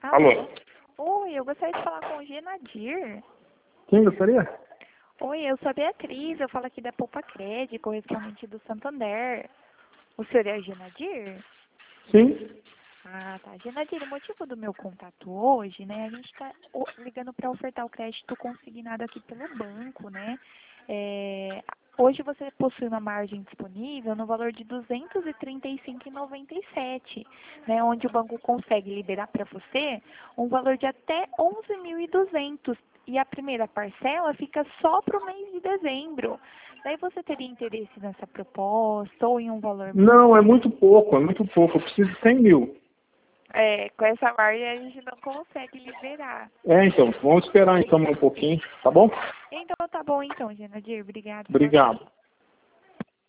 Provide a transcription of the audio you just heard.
Alô? Oi, eu gostaria de falar com o Genadir. Quem gostaria? Oi, eu sou a Beatriz, eu falo aqui da Poupa Cred, correspondente do Santander. O senhor é o Genadir? Sim. Ah, tá. Genadir, o motivo do meu contato hoje, né, a gente está ligando para ofertar o crédito consignado aqui pelo banco, né? Hoje você possui uma margem disponível no valor de R$ 235,97, né, onde o banco consegue liberar para você um valor de até 11.200 e a primeira parcela fica só para o mês de dezembro. Daí você teria interesse nessa proposta ou em um valor Não, é menor? muito pouco, é muito pouco. Eu preciso de 100 mil. Com essa margem a gente não consegue liberar. Então, vamos esperar então um pouquinho, tá bom? Então tá bom então, Genadir. Obrigada pela Obrigado.